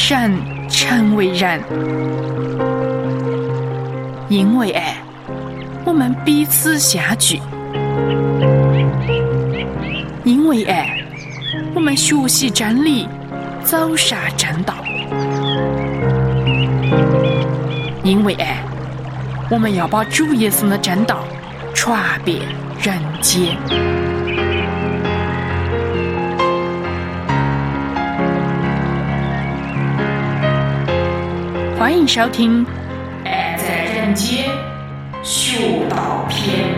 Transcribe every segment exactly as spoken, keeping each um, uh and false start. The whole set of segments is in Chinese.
善成为然。因为爱，我们彼此相聚；因为爱，我们学习真理，走上正道；因为爱，我们要把主耶稣的真道传遍人间。欢迎收听《爱在人间学道篇》。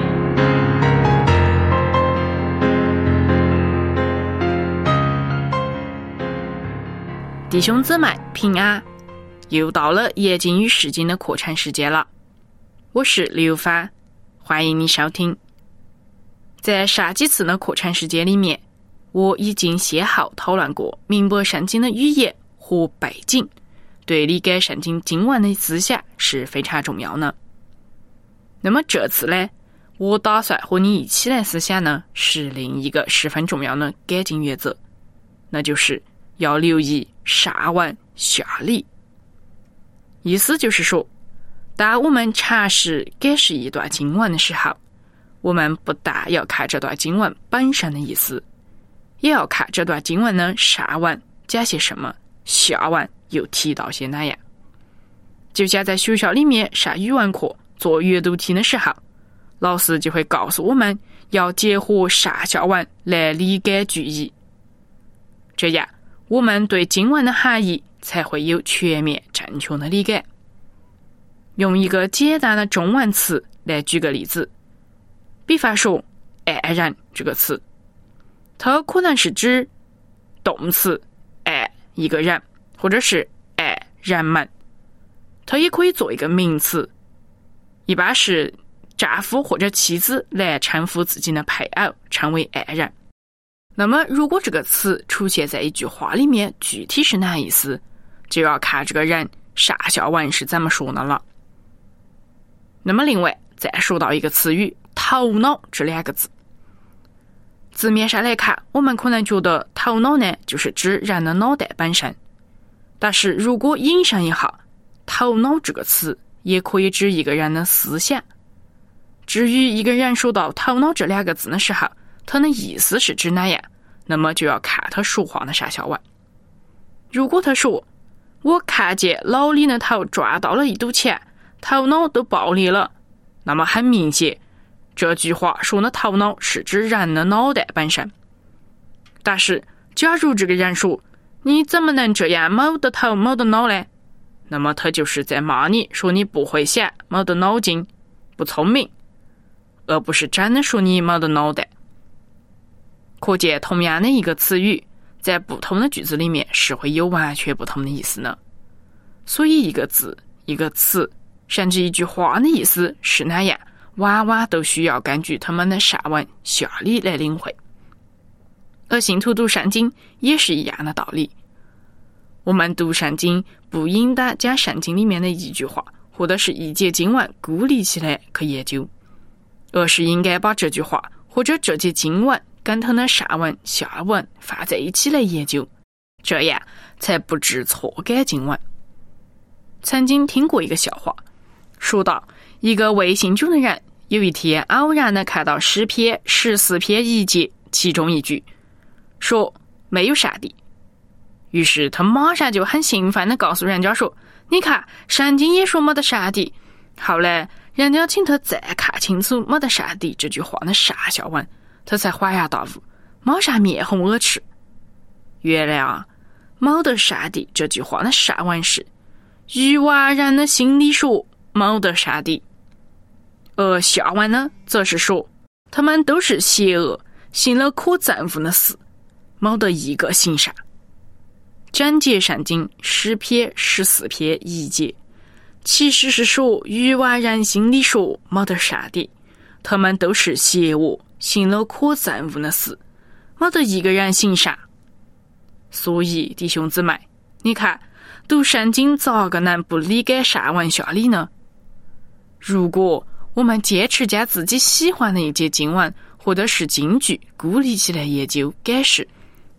弟兄姊妹平安，又到了耶经与释经的课程时间了。我是刘帆，欢迎你收听。在上几次的课程时间里面，我已经先后讨论过明白圣经的语言和背景，对理解圣经经文的思想是非常重要的。那么这次呢，我打算和你一起来思想呢，是另一个十分重要的改进原则，那就是要留意上文下理。意思就是说，当我们尝试解释一段经文的时候，我们不但要看这段经文本身的意思，也要看这段经文的上文讲些什么，下文又提到些哪样。就像在学校里面上语文课做阅读题的时候，老师就会告诉我们要结合上下文来理解句意，这样我们对经文的含义才会有全面正确的理解。用一个简单的中文词来举个例子，比方说爱人这个词，它可能是指动词爱一个人，或者是爱人们。它也可以做一个名词，一般是丈夫或者妻子来称呼自己的配偶，称为爱人。那么如果这个词出现在一句话里面，具体是哪意思，就要看这个人上下文是怎么说的了。那么另外再说到一个词语头脑这两个字，字面上来看，我们可能觉得头脑呢就是指人的脑袋本身，但是如果引申一下，头脑这个词也可以指一个人的思想。至于一个人说到头脑这两个字的时候，他的意思是指哪样，那么就要看他说话的上下文。如果他说我看见老李的头撞到了一堵墙，头脑都爆裂了，那么很明显，这句话说的头脑是指人的脑袋本身。但是假如这个人说你怎么能这样没得头没得脑呢，那么他就是在骂你，说你不会想，没得脑筋，不聪明，而不是真的说你没得脑袋。可见同样的一个词语在不同的句子里面是会有完全不同的意思呢。所以一个字一个词甚至一句话的意思是哪样，往往都需要根据他们的上文下理来领会。而信徒读圣经也是一样的道理，我们读圣经不应当将圣经里面的一句话或者是一节经文孤立起来去研究，而是应该把这句话或者这节经文跟它的上文下文放在一起来研究，这样才不致错改经文。曾经听过一个笑话，说到一个未信主的人有一天偶然的看到诗篇十四篇一节其中一句说没有上帝，于是他马上就很兴奋的告诉人家说，你看圣经也说没得上帝。后来人家请他再看清楚没得上帝这句话的上下文，他才恍然大悟，马上面红耳赤。原来啊，没得上帝这句话的上文是愚顽人的心里说没得上帝，而下文呢则是说他们都是邪恶，行了可憎恶的事，没得一个行善。整节圣经诗篇十四篇一节其实是说愚顽人心里说没得上帝，他们都是邪恶，行了可憎恶的事，没得一个人行善。所以弟兄姊妹，你看读圣经咋个能不理解上文下理呢？如果我们坚持将自己喜欢的一节经文或者是经句孤立起来研究解释，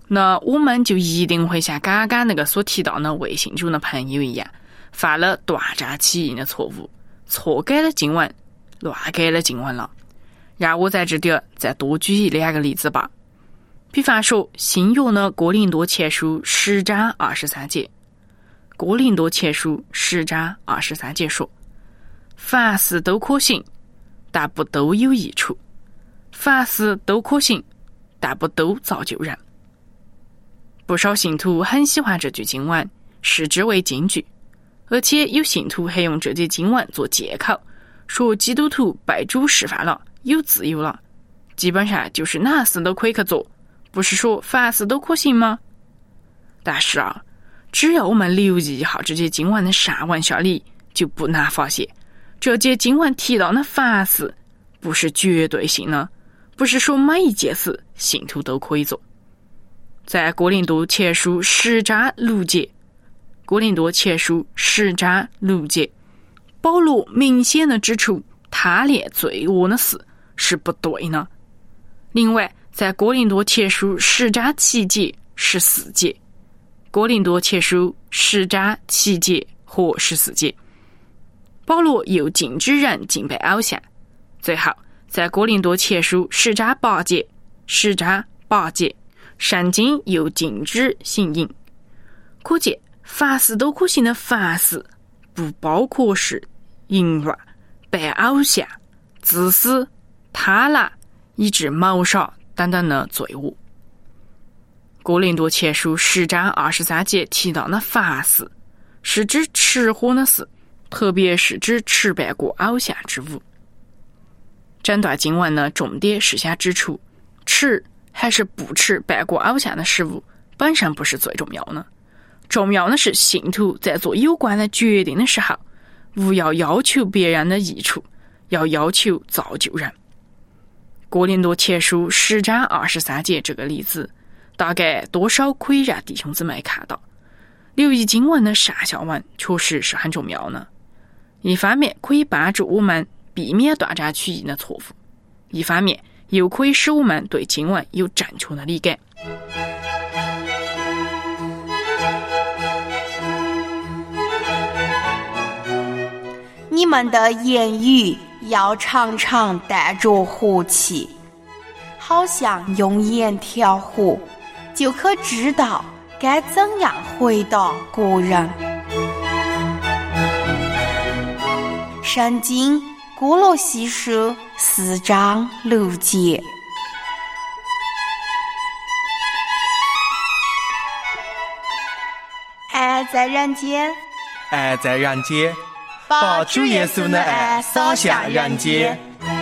那我们就一定会像刚刚那个所提到的微信中的朋友一样，犯了断章取义的错误，错改了经文，乱改了经文了。让我在这里再多举两个例子吧。比方说新约的哥林多前书十章二十三节，哥林多前书十章二十三节说，凡事都可行，但不都有益处；凡事都可行，但不都造就人。不少信徒很喜欢这句经文，视之为金句，而且有信徒还用这节经文做借口，说基督徒被主释放了，有自由了，基本上就是哪事都可以去做，不是说凡事都可行吗？但是啊，只要我们留意一下这节经文的上文下理，就不难发现，这节经文提到的凡事不是绝对性的，不是说每一件事信徒都可以做。在哥林多前书十章六节，哥林多前书十章六节，保罗明显的指出贪恋罪恶的事是不对的。另外，在哥林多前书十章七节、十四节，哥林多前书十章七节和十四节，保罗又禁止人敬拜偶像。最后，在哥林多前书十章八节、十章八节，圣经又禁止行淫。可见凡事都可行的凡事，不包括是淫乱、拜偶像、自私、贪婪以致谋杀等等的罪恶。哥林多前书十章二十三节提到的凡事，是指吃喝的事，特别是指吃拜过偶像之物。整段经文的重点是想指出，吃还是不吃拜过偶像的食物本身不是最重要的，重要的是信徒在做有关的决定的时候，勿要要求别人的益处，要要求造就人。哥林多前书十章二十三节这个例子，大概多少可以让弟兄姊妹看到，留意经文的上下文确实是很重要的。一方面可以帮助我们避免断章取义的错误，一方面又可以使我们对经文有正确的理解。 你们的言语要常常带着和气，好像用盐调和，就可知道该怎样回答个人。圣经哥罗西书四章六节。爱在人间， 爱在人间，把主耶稣的爱洒向人间。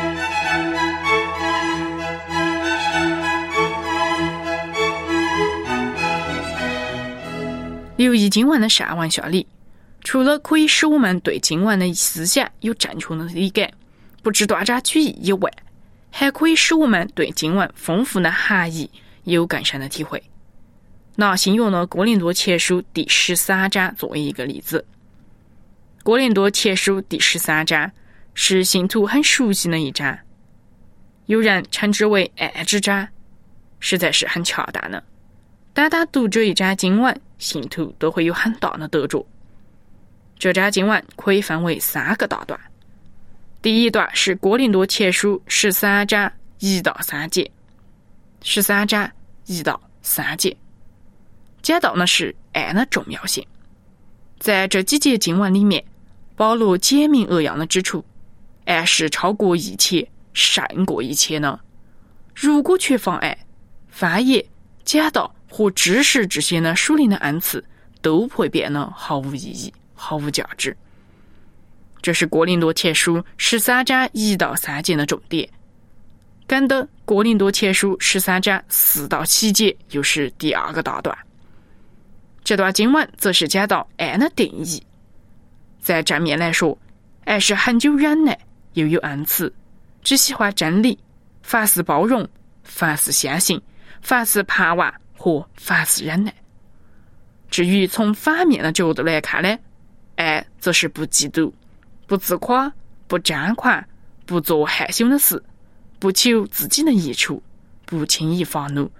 留意经文的上文下理，除了可以使我们对经文的思想有正确的理解，不致断章取义以外，还可以使我们对经文丰富的含义有更深的体会。拿新约的哥林多前书第十三章作为一个例子。哥林多前书第十三章是信徒很熟悉的一章，有人称之为爱之章，实在是很恰当的。单单读这一章经文，信徒都会有很大的得着。这章经文可以分为三个大段。第一段是哥林多前书十三章一到三节，十三章一到三节，讲到的是爱的重要性。在这几节经文里面，保罗简明扼要地指出，爱是超过一切，胜过一切呢。如果缺乏爱，翻译、讲道和知识这些呢属灵的恩赐都会变得毫无意义，毫无价值。这是哥林多前书十三章一到三节的重点。跟的哥林多前书十三章四到七节又是第二个大段。这段经文则是讲到爱的定义。在正面来说，爱是很久忍耐，又有恩慈，只喜欢真理，凡事包容，凡事相信，凡事盼望和凡事忍耐。至于从反面的角度来看呢，爱则是不嫉妒，不自夸，不张狂，不做害羞的事，不求自己的益处，不轻易发怒，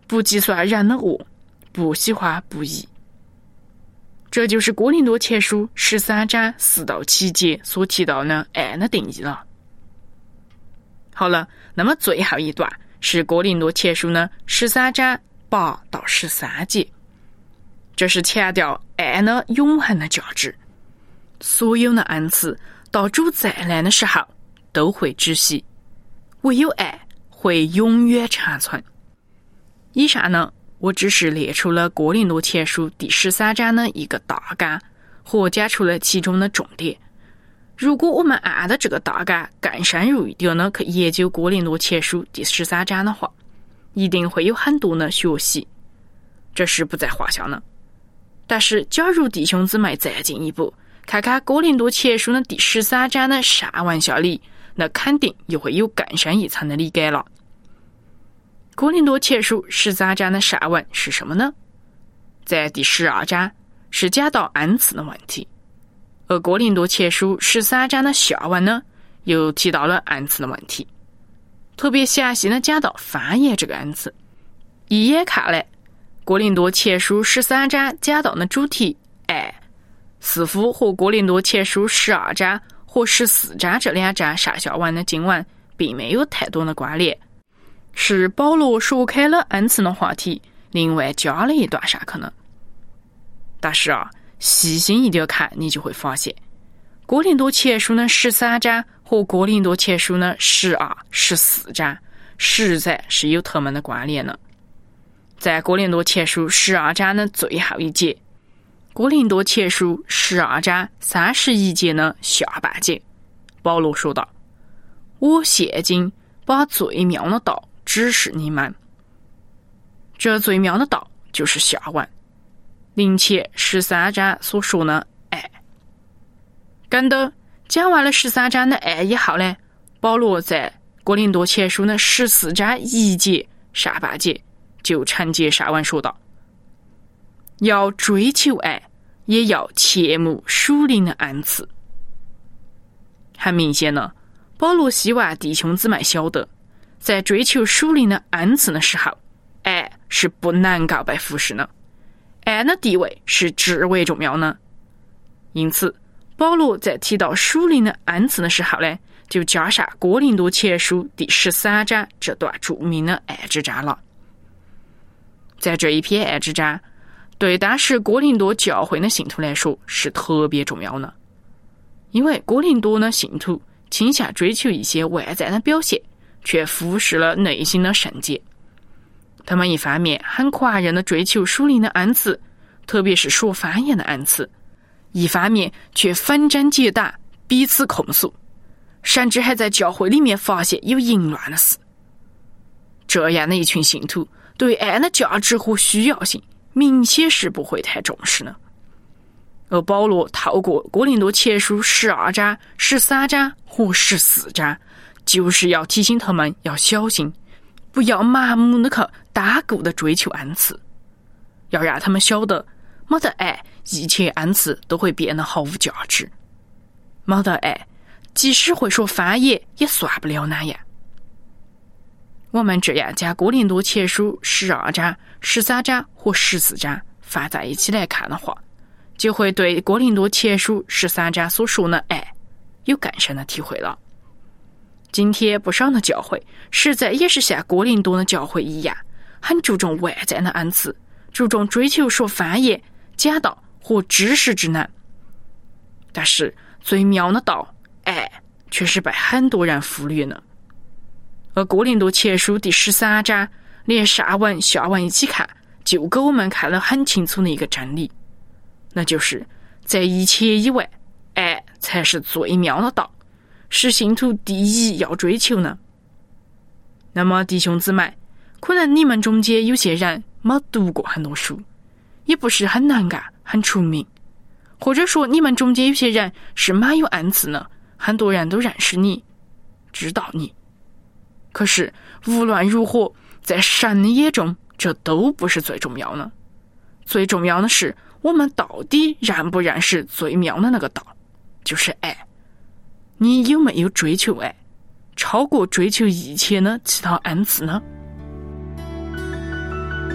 不计算人的恶，不喜欢不义。这就是哥林多前书十三章四到七节所提到的爱的定义了。好了，那么最后一段是哥林多前书呢十三章八到十三节，这是强调爱的永恒的价值。所有的恩赐到主再来的时候都会止息，唯有爱会永远长存。以上呢，我只是列出了哥林多前书第十三章的一个大纲，和讲出了其中的重点。如果我们按照这个大纲更深入一点呢去研究哥林多前书第十三章的话，一定会有很多的学习，这是不在话下呢。但是假如弟兄姊妹再进一步看看哥林多前书的第十三章的上文下理，那肯定又会有更深一层的理解了。哥林多前书十三章的上文是什么呢？在第十二章是讲到恩赐的问题，而哥林多前书十三章的下文呢，又提到了恩赐的问题，特别详细的讲到方言这个恩赐。一眼看来，哥林多前书十三章讲到的主题爱，似乎和哥林多前书十二章和十四章这两章上下文的经文并没有太多的关联，是保罗说开了恩赐的话题，另外加了一段上去呢。但是啊，细心一点看，你就会发现，哥林多前书的十三章和哥林多前书的十二、十四章实在是有他们的关联呢。在哥林多前书十二章的最后一节，哥林多前书十二章三十一节的下半节，保罗说道：“我现今把最妙的道指示你们。”这最妙的道就是下文，并且十三章所说的爱。跟着讲完了十三章的爱以后呢，保罗在哥林多前书的十四章一节上半节就承接上文说道：“要追求爱，也要切慕属灵的恩赐。”很明显呢，保罗希望弟兄姊妹晓得，在追求属灵的恩赐的时候，爱是不能够被忽视的，爱的地位是至为重要的。因此保罗在提到属灵的恩赐的时候呢，就加上哥林多前书第十三章这段著名的爱之章了。在这一篇爱之章，对当时哥林多教会的信徒来说是特别重要的，因为哥林多的信徒倾向追求一些外在的表现，却忽视了内心的圣洁。他们一方面很狂热地追求属灵的恩赐，特别是说方言的恩赐，一方面却纷争结党，彼此控诉，甚至还在教会里面发现有淫乱的事。这样的一群信徒对爱的价值和需要性明显是不会太重视呢。而保罗透过哥林多前书十二章、十三章和十四章，就是要提醒他们要小心，不要盲目的去打鼓的追求恩赐，要让他们晓得，没得爱，一切恩赐都会变得毫无价值。没得爱，即使会说方言，也算不了那样。我们这样将哥林多前书十二章、十三章和十四章放在一起来看的话，就会对哥林多前书十三章所说的爱有更深的体会了。今天不少的教会实在也是像哥林多的教会一样，很注重外在的恩赐，注重追求说方言、讲道和知识之能，但是最妙的道爱却是被很多人忽略了。而哥林多前书第十三章连上文下文一起看，就给我们看了很清楚的一个真理，那就是在一切以外，爱才是最妙的道，是信徒第一要追求呢。那么弟兄姊妹，可能你们中间有些人没读过很多书，也不是很能干很出名，或者说你们中间有些人是没有恩赐呢，很多人都认识你，知道你。可是无论如何，在神的眼中，这都不是最重要的。最重要的是，我们到底认不认识最妙的那个道，就是爱。你有没有追求爱，超过追求一切的其他恩赐呢？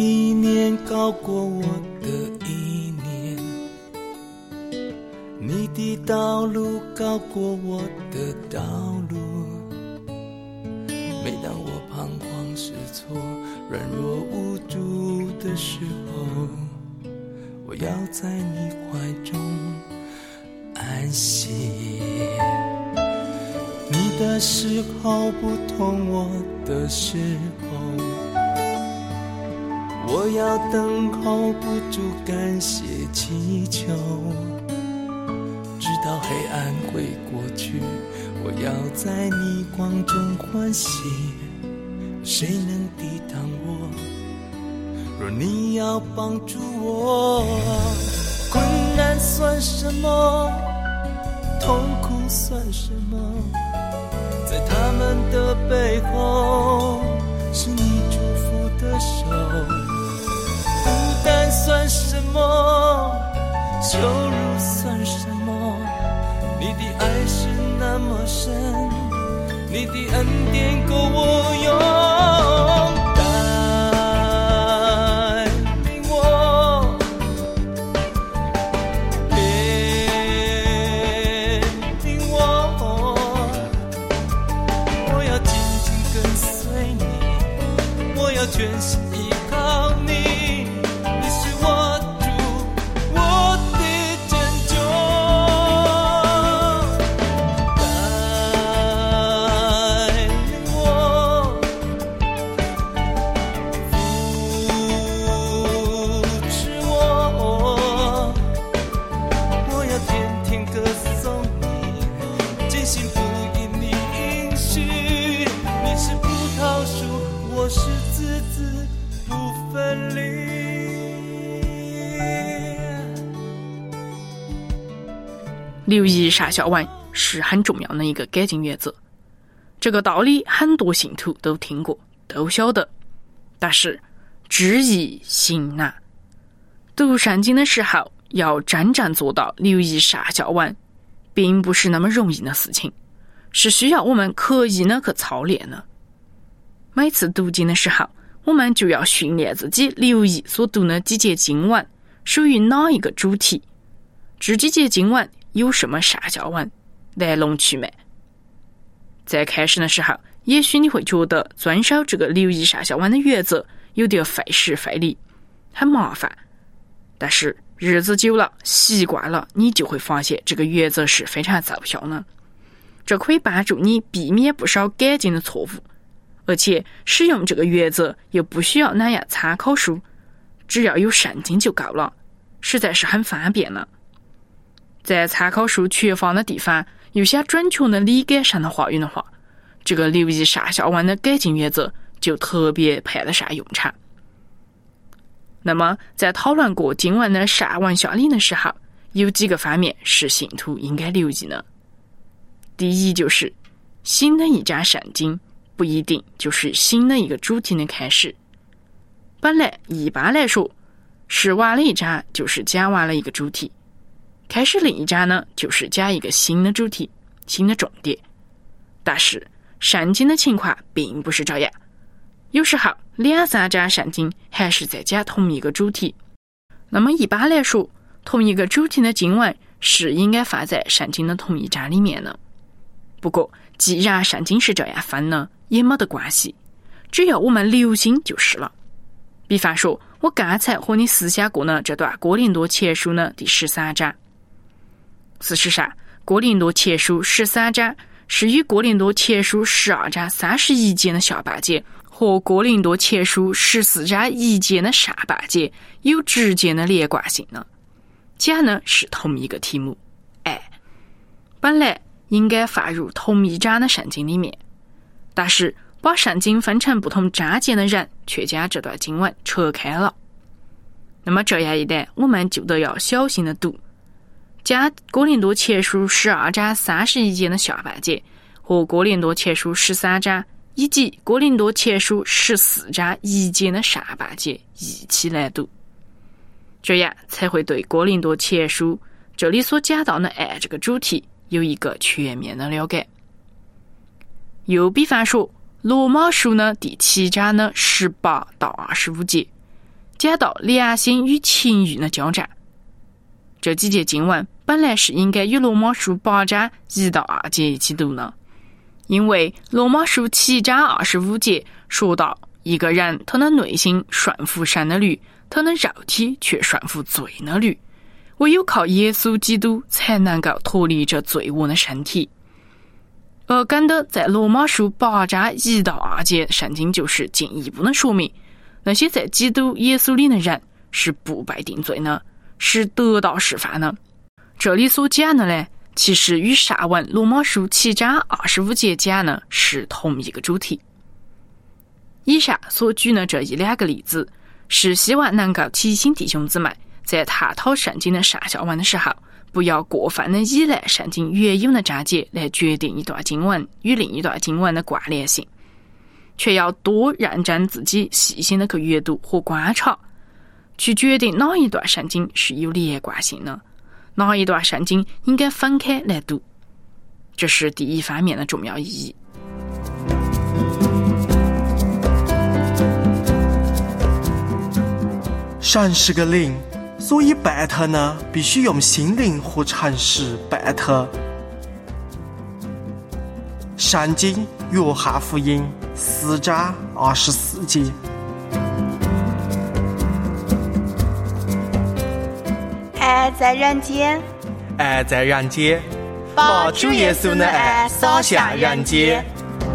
意念高过我的意念，你的道路高过我的道路。每当我彷徨失措、软弱无助的时候，我要在你怀中安息。你的时候不同我的时候，我要等候不住感谢祈求，直到黑暗会过去，我要在你光中欢喜。谁能抵挡我？若你要帮助我，困难算什么？痛苦算什么？在他们的背后，是你祝福的手。孤单算什么？羞辱算什么？你的爱是那么深，你的恩典够我用。全心依靠你，你是我主，我的拯救。带领我，扶持我，我要天天歌颂你，坚信不因你应许，你是葡萄树，我是枝子不分离。 留意杀小王是很重要的一个改进原则，这个道理很多信徒都听过都晓得，但是知易行难。读圣经的时候要真正做到留意杀小王，并不是那么容易的事情，是需要我们刻意的去操练的。每次读经的时候，我们就要训练自己留意所读的几节经文属于哪一个主题，这几节经文有什么杀小王，来龙去脉。在开始的时候，也许你会觉得遵守这个留意杀小王的原则有点费时费力，很麻烦，但是日子久了习惯了，你就会发现这个原则是非常奏效的。这可以帮助你避免不少改进的错误，而且使用这个原则又不需要那样参考书，只要有圣经就够了，实在是很方便了。在参考书缺乏的地方，有些准确的理解神的话语的话，这个留意杀小王的改进原则就特别派得上用场。那么在讨论过经文的上文下理的时候，有几个方面是信徒应该留意的。第一，就是新的一章圣经不一定就是新的一个主题的开始。本来一般来说，是完了一章就是讲完了一个主题，开始另一章呢就是讲一个新的主题、新的重点。但是圣经的情况并不是这样，有时候两三章圣经还是在讲同一个主题。那么一般来说，同一个主题的经文是应该放在圣经的同一章里面的。不过既然圣经是这样分呢，也没得关系，只要我们留心就是了。比方说我刚才和你思想过呢这段哥林多前书呢第十三章。事实上哥林多前书十三章是与哥林多前书十二章三十一节的下半节和哥林多前书十四章一节的上半节有直接的连贯性的，讲呢是同一个题目，爱本来应该放入同一章的圣经里面，但是把圣经分成不同章节的人却将这段经文扯开了。那么这样一来，我们就得要小心的读，将哥林多前书十二章三十一节的下半节和哥林多前书十三章以及哥林多前书十四章一节的上半节一起来读，这样才会对哥林多前书这里所讲到的爱这个主题有一个全面的了解。又比方说罗马书呢第七章呢十八到二十五节， 讲到良心与情欲的交战。这几节经文本来是应该与罗马书八章一到二节一起读呢，因为罗马书七章二十五节说到，一个人他的内心顺服神的律，他的肉体却顺服罪的律，唯有靠耶稣基督才能够脱离这罪恶的身体。而跟着在罗马书八章一到二节，圣经就是进一步的说明，那些在基督耶稣里的人是不被定罪的，是得到释放的。这里所讲的呢，其实与上文罗马书七章二十五节讲的是同一个主题。以上所举的这一两个例子，是希望能够提醒弟兄姊妹，在探讨圣经的上下文的时候，不要过分的依赖圣经原有的章节来决定一段经文与另一段经文的关联性，却要多认真自己细心的去阅读和观察，去决定哪一段圣经是有连贯性的，哪一段圣经应该分开来读。这是第一方面的重要意义。 神是个灵，所以拜他呢，必须用心灵和诚实拜他。圣经约翰福音四章二十四节。 爱在人间， 爱在人间，把主耶稣的爱洒向人间。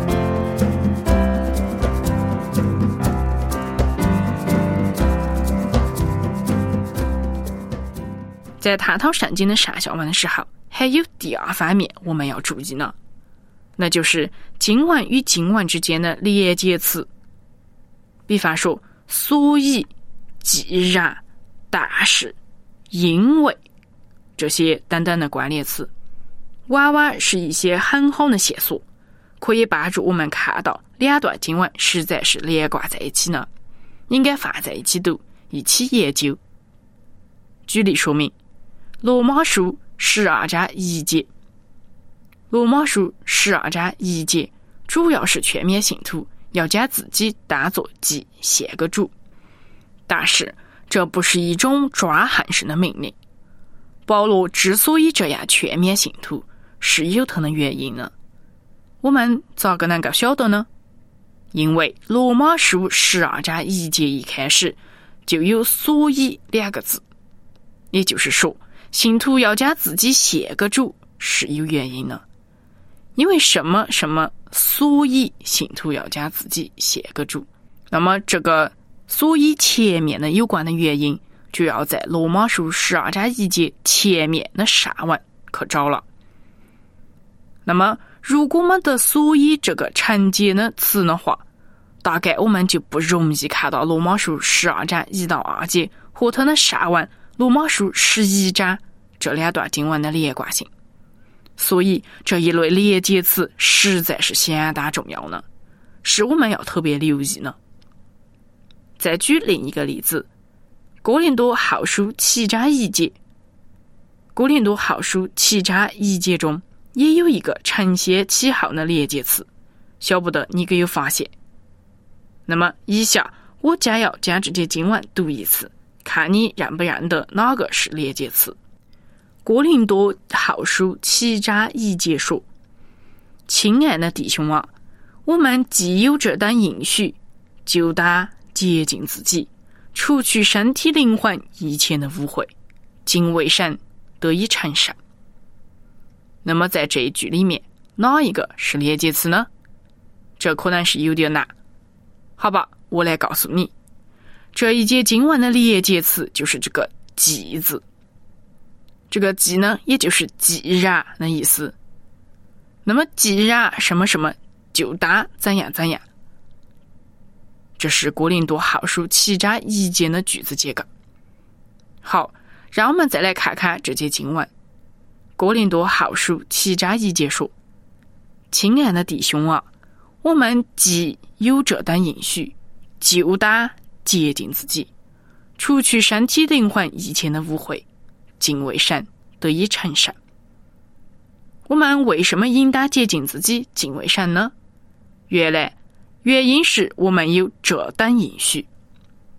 在探讨圣经的上下文的时候，还有第二方面我们要注意呢，那就是经文与经文之间的连接词。比方说所以、既然、但是、因为这些等等的关联词，往往是一些很好的线索，可以帮助我们看到两段经文实在是连贯在一起呢，应该放在一起读，一起研究。举例说明，罗马书十二章一节，罗马书十二章一节主要是劝勉信徒要将自己当作祭献给主，但是这不是一种专横式的命令。保罗之所以这样劝勉信徒，是有他的原因的。我们咋个能够晓得呢？因为罗马书十二章一节一开始就有所以两个字，也就是说信徒要将自己献给主是有原因的。因为什么什么，所以信徒要将自己献给主，那么这个所以前面的有关的原因，就要在罗马书十二章一节前面的上文去找了。那么如果我们的所以这个承接的词的话，大概我们就不容易看到罗马书十二章一到二节和它的上文罗马书十一章这两段经文的连贯性，所以这一类连接词实在是相当重要呢，是我们要特别留意呢。再举另一个例子，哥林多后书七章一节，哥林多后书七章一节中也有一个承先启后的连接词，晓不得你可有发现？那么以下我将要将这节经文读一次，看你认不认得哪个是连接词。哥林多后书七章一节说：亲爱的弟兄啊，我们既有这等应许，就当洁净自己，除去身体灵魂一切的污秽，敬畏神，得以成圣。那么在这一句里面，哪一个是连接词呢？这可能是有点难。好吧，我来告诉你，这一节经文的连接词就是这个既字。这个既呢，也就是既然的意思。那么既然什么什么，就当怎样怎样。这是哥林多后书七章一节的句子结构。好，让我们再来看看这节经文。哥林多后书七章一节说：亲爱的弟兄啊，我们既有这等应许，就当洁净自己，除去身体灵魂一切的污秽，敬畏神，得以成圣。我们为什么应当洁净自己，敬畏神呢？原来原因是我们有这等应许。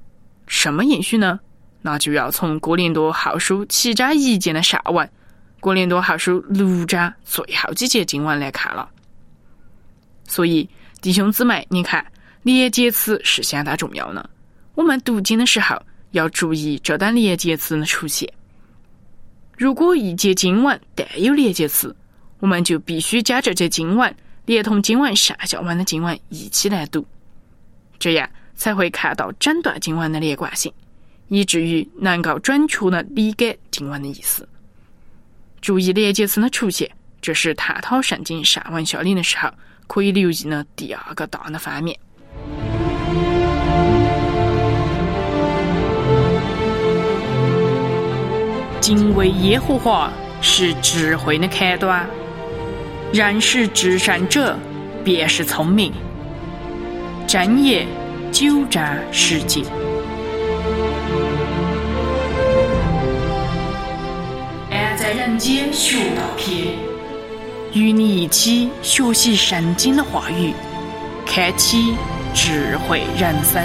什么延续呢？那就要从哥林多后书七章一节的上文，哥林多后书六章最后几节经文来看了。所以弟兄姊妹，你看连接词是相当重要的，我们读经的时候要注意这段连接词的出现。如果一节经文带有连接词，我们就必须将这节经文连同经文上下文的经文一起来读，这样才会看到整段经文的连贯性，以至于能够准确地理解经文的意思。注意连接词的出现，这是探讨圣经上文下理的时候可以留意的第二个大的方面。敬畏耶和华是智慧的开端，认识至善者便是聪明。箴言九章十节。爱在人间学道篇，与你一起学习圣经的话语，开启智慧人生。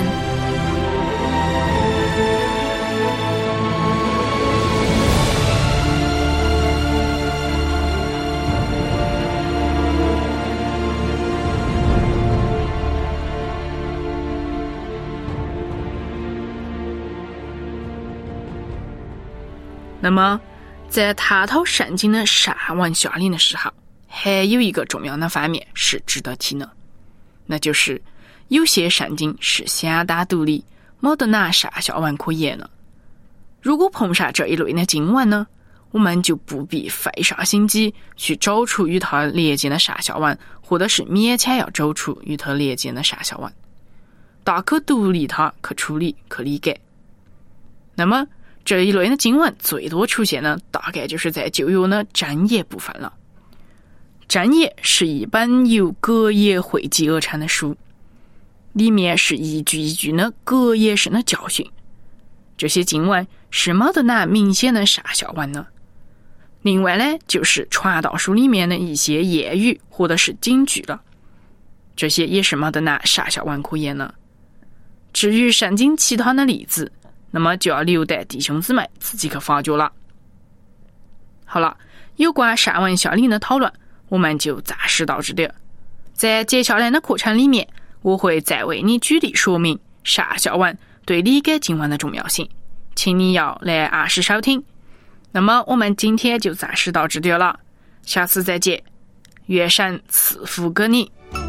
那么在探讨圣经的上文下理的时候，还有一个重要的方面是值得提的，那就是有些圣经是相当独立，没得哪上下文可言的。如果碰上这一类的经文呢，我们就不必费上心机去找出与它连接的上下文，或者是勉强要找出与它连接的上下文，大可独立它去处理去理解。那么这一类的经文最多出现呢，大概就是在旧约的箴言部分了。箴言是一本由格言汇集而成的书，里面是一句一句的格言式的教训，这些经文是没得哪明显的上下文的。另外呢，就是传道书里面的一些谚语或者是警句了，这些也是没得哪上下文可言的。至于圣经其他的例子，那么就要留待弟兄姊妹自己去发掘了。好了，有关上文下理的讨论我们就暂时到这里。在接下来的课程里面，我会再为你举例说明上下文对理解经文的重要性，请你要来按时收听。那么我们今天就暂时到这里了，下次再见，愿神赐福给你。